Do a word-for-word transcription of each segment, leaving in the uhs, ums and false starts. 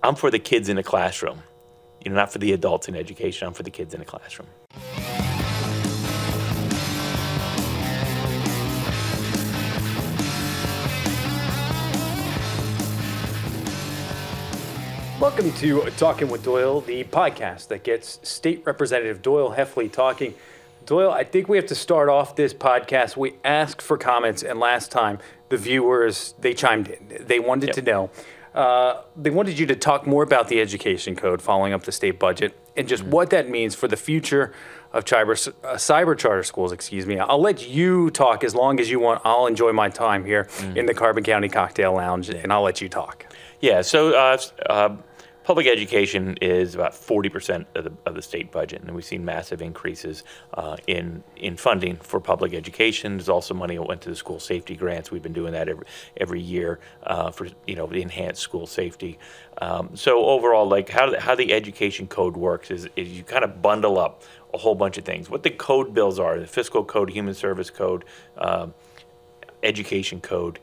I'm for the kids in the classroom. You know, not for the adults in education. I'm for the kids in the classroom. Welcome to Talking with Doyle, the podcast that gets State Representative Doyle Heffley talking. Doyle, I think we have to start off this podcast. We asked for comments, and last time the viewers, they chimed in. They wanted Yep. to know. Uh, they wanted you to talk more about the education code following up the state budget and just mm-hmm. what that means for the future of cyber, uh, cyber charter schools. Excuse me. I'll let you talk as long as you want. I'll enjoy my time here mm-hmm. in the Carbon County Cocktail Lounge, and I'll let you talk. Yeah, so uh, uh, public education is about forty percent of the, of the state budget, and we've seen massive increases uh, in in funding for public education. There's also money that went to the school safety grants. We've been doing that every every year uh, for you know the enhanced school safety. Um, so overall, like how how the education code works is, is you kind of bundle up a whole bunch of things. What the code bills are: the fiscal code, human service code, uh, education code.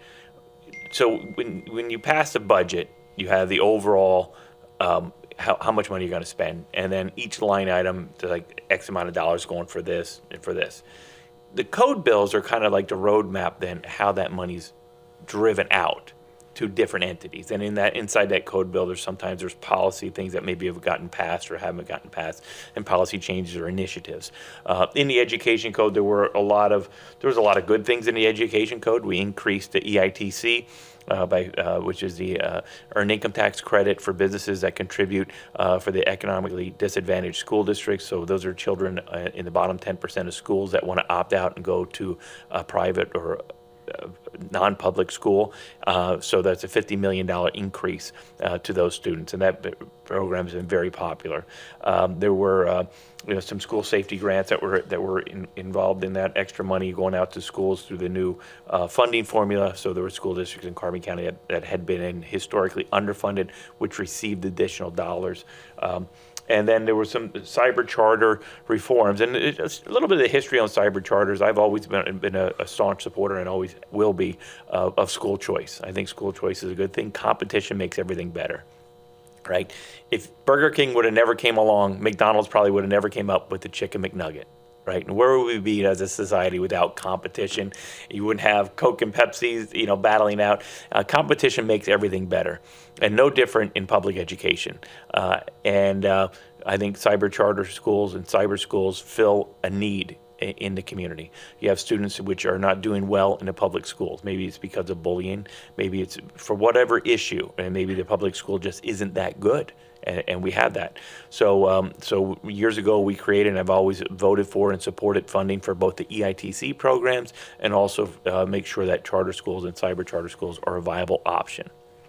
So when when you pass a budget, you have the overall um, how, how much money you're going to spend, and then each line item, there's like X amount of dollars going for this and for this. The code bills are kind of like the roadmap then how that money's driven out to different entities. And in that inside that code bill, there's sometimes there's policy things that maybe have gotten passed or haven't gotten passed, and policy changes or initiatives. Uh, in the education code, there were a lot of there was a lot of good things in the education code. We increased the E I T C. Uh, by uh, which is the uh, earned income tax credit for businesses that contribute uh, for the economically disadvantaged school districts. So those are children uh, in the bottom ten percent of schools that want to opt out and go to a private or uh, non-public school. Uh, so that's a fifty million dollars increase uh, to those students, and that program has been very popular. Um, there were uh, you know, some school safety grants that were that were in, involved in that extra money going out to schools through the new uh, funding formula. So there were school districts in Carbon County that, that had been in historically underfunded, which received additional dollars. Um, And then there were some cyber charter reforms. And it's a little bit of the history on cyber charters. I've always been, been a, a staunch supporter and always will be uh, of school choice. I think school choice is a good thing. Competition makes everything better, right? If Burger King would have never came along, McDonald's probably would have never came up with the Chicken McNugget. Right, and where would we be as a society without competition? You wouldn't have Coke and Pepsi, you know, battling out. Uh, competition makes everything better, and no different in public education. Uh, and uh, I think cyber charter schools and cyber schools fill a need in, in the community. You have students which are not doing well in the public schools. Maybe it's because of bullying. Maybe it's for whatever issue, and maybe the public school just isn't that good. And, and we have that. So um, so years ago we created, and I've always voted for and supported funding for both the E I T C programs and also uh, make sure that charter schools and cyber charter schools are a viable option.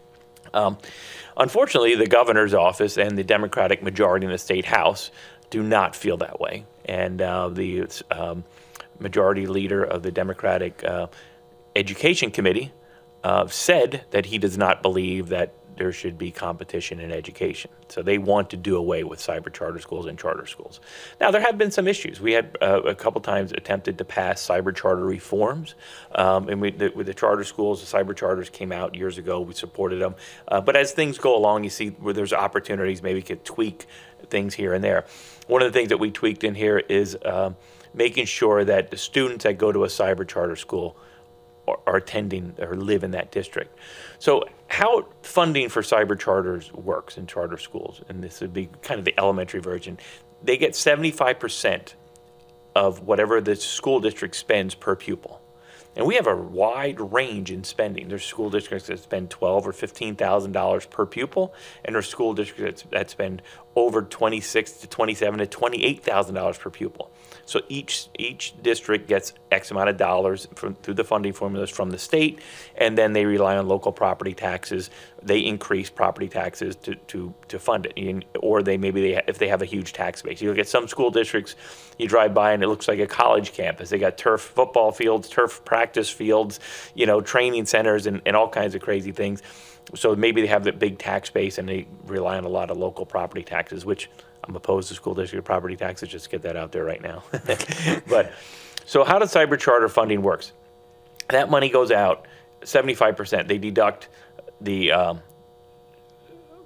Um, unfortunately, the governor's office and the Democratic majority in the state house do not feel that way. And uh, the um, majority leader of the Democratic uh, Education Committee uh, said that he does not believe that there should be competition in education. So they want to do away with cyber charter schools and charter schools. Now, there have been some issues. We had uh, a couple times attempted to pass cyber charter reforms. Um, and we, the, with the charter schools, the cyber charters came out years ago. We supported them. Uh, but as things go along, you see where there's opportunities, maybe we could tweak things here and there. One of the things that we tweaked in here is uh, making sure that the students that go to a cyber charter school are attending or live in that district. So how funding for cyber charters works in charter schools, and this would be kind of the elementary version, they get seventy-five percent of whatever the school district spends per pupil. And we have a wide range in spending. There's school districts that spend twelve thousand dollars or fifteen thousand dollars per pupil, and there's school districts that spend over twenty-six thousand to twenty-seven thousand to twenty-eight thousand dollars per pupil. So each each district gets X amount of dollars from, through the funding formulas from the state, and then they rely on local property taxes. They increase property taxes to to, to fund it, or they maybe they if they have a huge tax base. You look at some school districts, you drive by and it looks like a college campus. They got turf football fields, turf practice fields, you know, training centers, and, and all kinds of crazy things. So maybe they have that big tax base and they rely on a lot of local property taxes, which I'm opposed to school district property taxes, just to get that out there right now. But so how does cyber charter funding works? That money goes out, seventy-five percent. They deduct the um,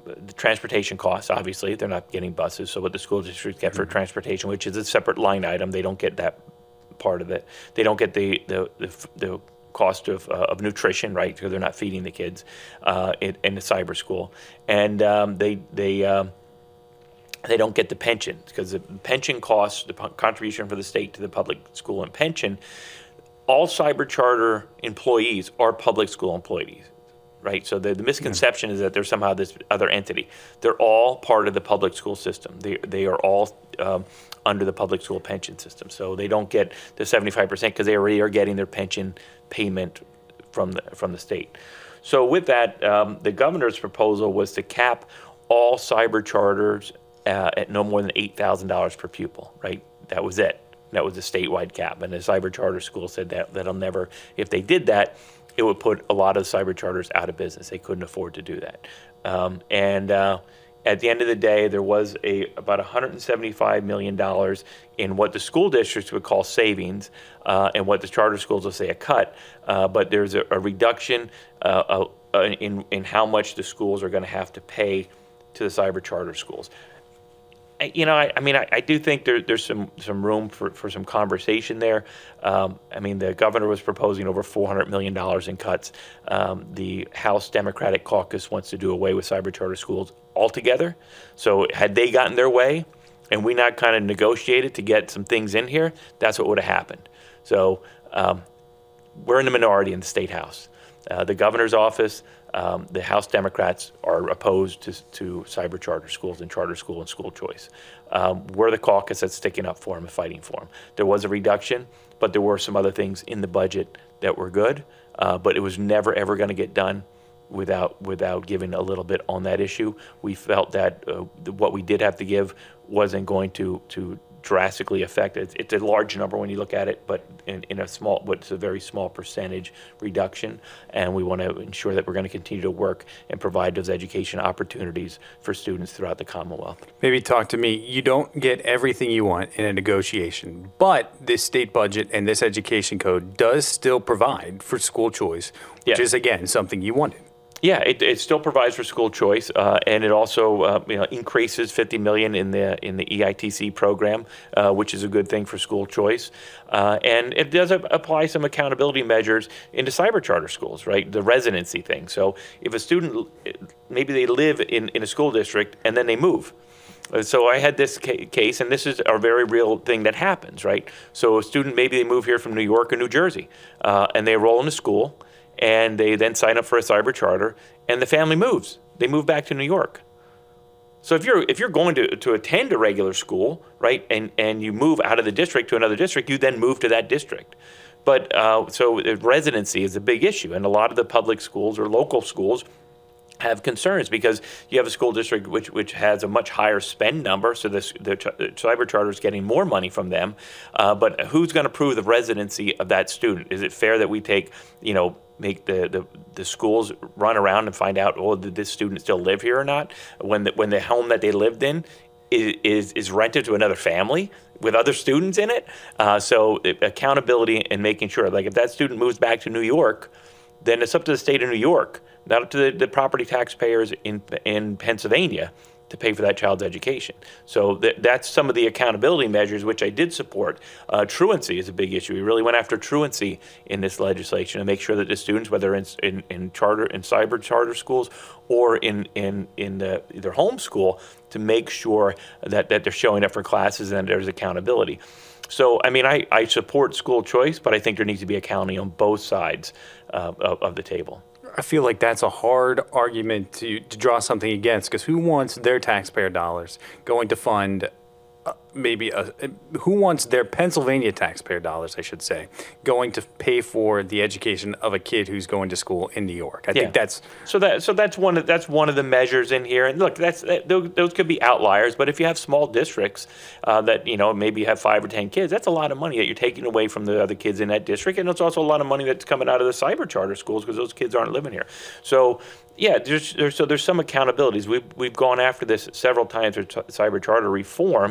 the transportation costs, obviously, they're not getting buses. So what the school districts get for transportation, which is a separate line item, they don't get that part of it. They don't get the the the, the cost of, uh, of nutrition, right? Because they're not feeding the kids uh, in, in the cyber school, and um, they they um, they don't get the pension because the pension costs, the contribution for the state to the public school and pension. All cyber charter employees are public school employees, right? So the, the misconception yeah. is that they're somehow this other entity. They're all part of the public school system. They they are all um, under the public school pension system. So they don't get the seventy-five percent because they already are getting their pension payment from the from the state. So with that, um, the governor's proposal was to cap all cyber charters uh, at no more than eight thousand dollars per pupil, right? That was it. That was a statewide cap, and the cyber charter school said that that'll never. If they did that, it would put a lot of cyber charters out of business. They couldn't afford to do that. Um, and uh, at the end of the day, there was a about one hundred seventy-five million dollars in what the school districts would call savings, uh, and what the charter schools will say a cut. Uh, but there's a, a reduction uh, uh, in in how much the schools are going to have to pay to the cyber charter schools. You know, I, I mean, I, I do think there, there's some, some room for, for some conversation there. Um, I mean, the governor was proposing over four hundred million dollars in cuts. Um, the House Democratic Caucus wants to do away with cyber charter schools altogether. So had they gotten their way and we not kind of negotiated to get some things in here, that's what would have happened. So um, we're in the minority in the State House. Uh, the governor's office, um, the House Democrats are opposed to, to cyber charter schools and charter school and school choice. Um, we're the caucus that's sticking up for them and fighting for them. There was a reduction, but there were some other things in the budget that were good, uh, but it was never, ever going to get done without without giving a little bit on that issue. We felt that uh, what we did have to give wasn't going to to drastically affect it. It's a large number when you look at it, but in, in a small, but it's a very small percentage reduction. And we want to ensure that we're going to continue to work and provide those education opportunities for students throughout the Commonwealth. Maybe talk to me. You don't get everything you want in a negotiation, but this state budget and this education code does still provide for school choice, which Yeah. is, again, something you wanted. Yeah, it, it still provides for school choice, uh, and it also uh, you know, increases fifty million dollars in the in the E I T C program, uh, which is a good thing for school choice. Uh, and it does ap- apply some accountability measures into cyber charter schools, right? The residency thing. So if a student, maybe they live in, in a school district and then they move. Uh, So I had this ca- case, and this is a very real thing that happens, right? So a student, maybe they move here from New York or New Jersey, uh, and they enroll in a school, and they then sign up for a cyber charter, and the family moves. They move back to New York. So if you're if you're going to, to attend a regular school, right, and, and you move out of the district to another district, you then move to that district. But uh, so residency is a big issue, and a lot of the public schools or local schools have concerns because you have a school district which which has a much higher spend number, so this, the, ch- the cyber charter is getting more money from them. Uh, but who's going to prove the residency of that student? Is it fair that we take, you know, make the, the, the schools run around and find out, oh, did this student still live here or not? When the, when the home that they lived in is is, is rented to another family with other students in it? Uh, so it, accountability and making sure, like if that student moves back to New York, then it's up to the state of New York, not up to the, the property taxpayers in in Pennsylvania to pay for that child's education. So th- that's some of the accountability measures which I did support. Uh, truancy is a big issue. We really went after truancy in this legislation to make sure that the students, whether in in, in charter in cyber charter schools or in in in the, their home school, to make sure that that they're showing up for classes and there's accountability. So, I mean, I, I support school choice, but I think there needs to be accounting on both sides uh, of, of the table. I feel like that's a hard argument to, to draw something against, because who wants their taxpayer dollars going to fund uh, maybe a, who wants their Pennsylvania taxpayer dollars, I should say, going to pay for the education of a kid who's going to school in New York? I Yeah. think that's So that so that's one of that's one of the measures in here. And look, that's that, those, those could be outliers, but if you have small districts uh, that you know maybe have five or ten kids, that's a lot of money that you're taking away from the other kids in that district, and it's also a lot of money that's coming out of the cyber charter schools because those kids aren't living here. So yeah, there's, there's so there's some accountabilities. We've we've gone after this several times with cyber charter reform to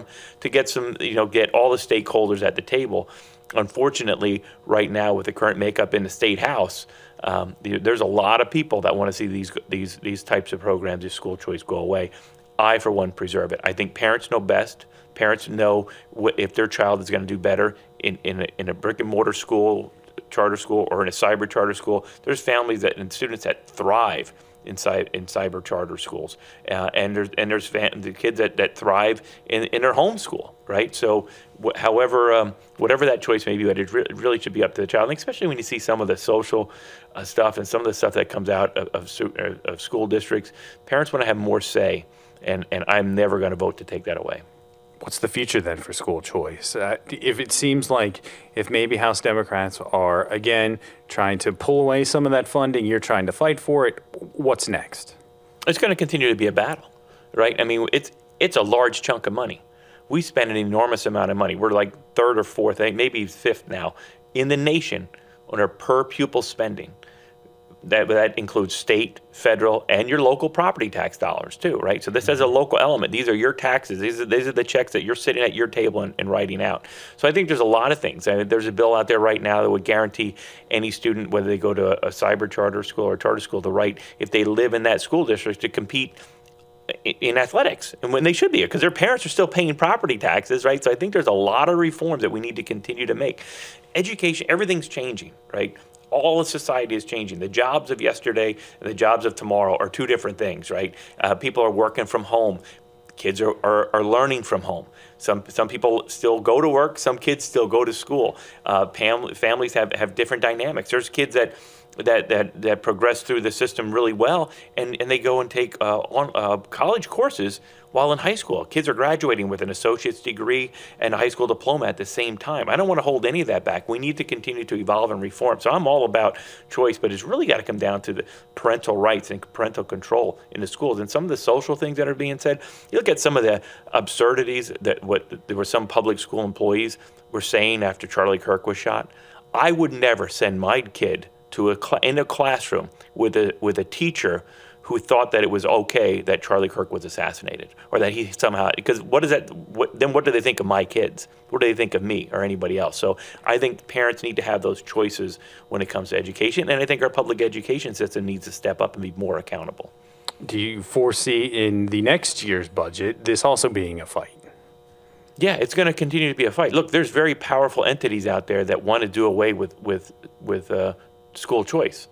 to get some, you know, get all the stakeholders at the table. Unfortunately, right now with the current makeup in the state house, um, there's a lot of people that want to see these these these types of programs, this school choice, go away. I, for one, preserve it. I think parents know best. Parents know what, if their child is going to do better in in a, in a brick and mortar school, charter school, or in a cyber charter school. There's families that and students that thrive inside in cyber charter schools, uh, and there's and there's fam- the kids that, that thrive in, in their home school, right? So, wh- however, um, whatever that choice may be, but it, re- it really should be up to the child, and especially when you see some of the social uh, stuff and some of the stuff that comes out of of, su- uh, of school districts. Parents want to have more say, and and I'm never going to vote to take that away. What's the future then for school choice? Uh, if it seems like if maybe House Democrats are, again, trying to pull away some of that funding, you're trying to fight for it, what's next? It's going to continue to be a battle, right? I mean, it's it's a large chunk of money. We spend an enormous amount of money. We're like third or fourth, maybe fifth now, in the nation on our per pupil spending. That, that includes state, federal, and your local property tax dollars too, right? So this has a local element. These are your taxes. These are, these are the checks that you're sitting at your table and, and writing out. So I think there's a lot of things. I mean, there's a bill out there right now that would guarantee any student, whether they go to a, a cyber charter school or a charter school, the right, if they live in that school district, to compete in, in athletics, and when they should be, because their parents are still paying property taxes, right? So I think there's a lot of reforms that we need to continue to make. Education, everything's changing, right? All of society is changing. The jobs of yesterday and the jobs of tomorrow are two different things, right? Uh, people are working from home. Kids are, are, are learning from home. Some some people still go to work. Some kids still go to school. Uh, fam- families have, have different dynamics. There's kids that that that that progress through the system really well, and, and they go and take uh, on uh, college courses while in high school. Kids are graduating with an associate's degree and a high school diploma at the same time. I don't want to hold any of that back. We need to continue to evolve and reform. So I'm all about choice, but it's really got to come down to the parental rights and parental control in the schools. And some of the social things that are being said, you look at some of the absurdities that what there were some public school employees were saying after Charlie Kirk was shot. I would never send my kid to a cl- in a classroom with a with a teacher who thought that it was okay that Charlie Kirk was assassinated, or that he somehow, because what is that, what, then what do they think of my kids? What do they think of me or anybody else? So I think parents need to have those choices when it comes to education, and I think our public education system needs to step up and be more accountable. Do you foresee in the next year's budget this also being a fight? Yeah, it's going to continue to be a fight. Look, there's very powerful entities out there that want to do away with, with, with uh, school choice.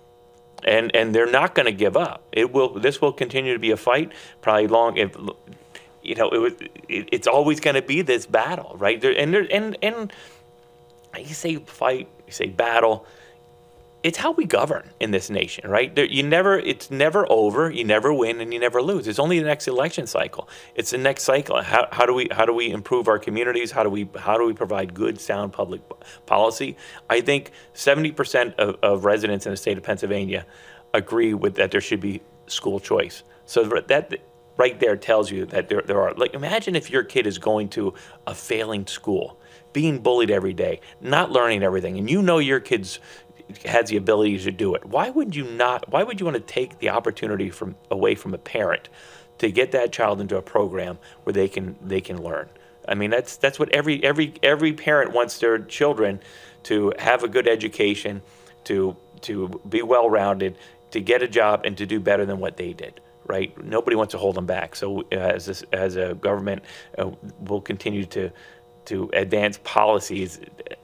And and they're not going to give up. It will. This will continue to be a fight, probably long. If you know, it, was, it it's always going to be this battle, right? There, and there, and and you say fight, you say battle. It's how we govern in this nation, right? There, you never. It's never over. You never win, and you never lose. It's only the next election cycle. It's the next cycle. How how do we how do we improve our communities? How do we how do we provide good, sound public policy? I think seventy percent of, of residents in the state of Pennsylvania agree with that there should be school choice. So that right there tells you that there there are, like, imagine if your kid is going to a failing school, being bullied every day, not learning everything, and you know your kid's has the ability to do it. Why would you not? Why would you want to take the opportunity from away from a parent to get that child into a program where they can they can learn? I mean, that's that's what every every every parent wants their children to have a good education, to to be well-rounded, to get a job, and to do better than what they did. Right? Nobody wants to hold them back. So uh, as this, as a government, uh, we'll continue to to advance policies.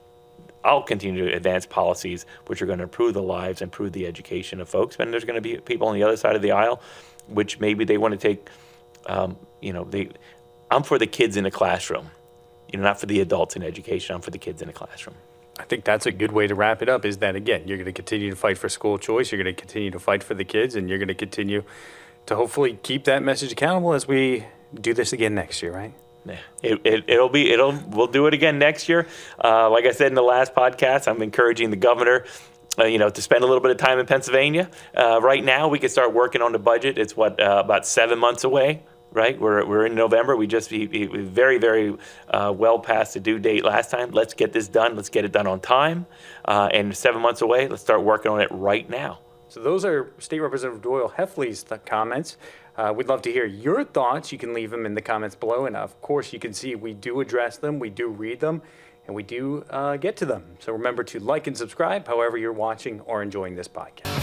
I'll continue to advance policies which are going to improve the lives, improve the education of folks. And there's going to be people on the other side of the aisle, which maybe they want to take, um, you know, they. I'm for the kids in the classroom, you know, not for the adults in education. I'm for the kids in the classroom. I think that's a good way to wrap it up, is that, again, you're going to continue to fight for school choice. You're going to continue to fight for the kids, and you're going to continue to hopefully keep that message accountable as we do this again next year, right? Yeah, it, it, it'll be, it'll, we'll do it again next year. Uh, like I said in the last podcast, I'm encouraging the governor, uh, you know, to spend a little bit of time in Pennsylvania. Uh, right now, we can start working on the budget. It's what, uh, about seven months away, right? We're, we're in November. We just, we, we very, very uh, well past the due date last time. Let's get this done. Let's get it done on time. Uh, and seven months away, let's start working on it right now. So those are State Representative Doyle Heffley's th- comments. Uh, we'd love to hear your thoughts. You can leave them in the comments below. And of course, you can see we do address them, we do read them, and we do uh, get to them. So remember to like and subscribe however you're watching or enjoying this podcast.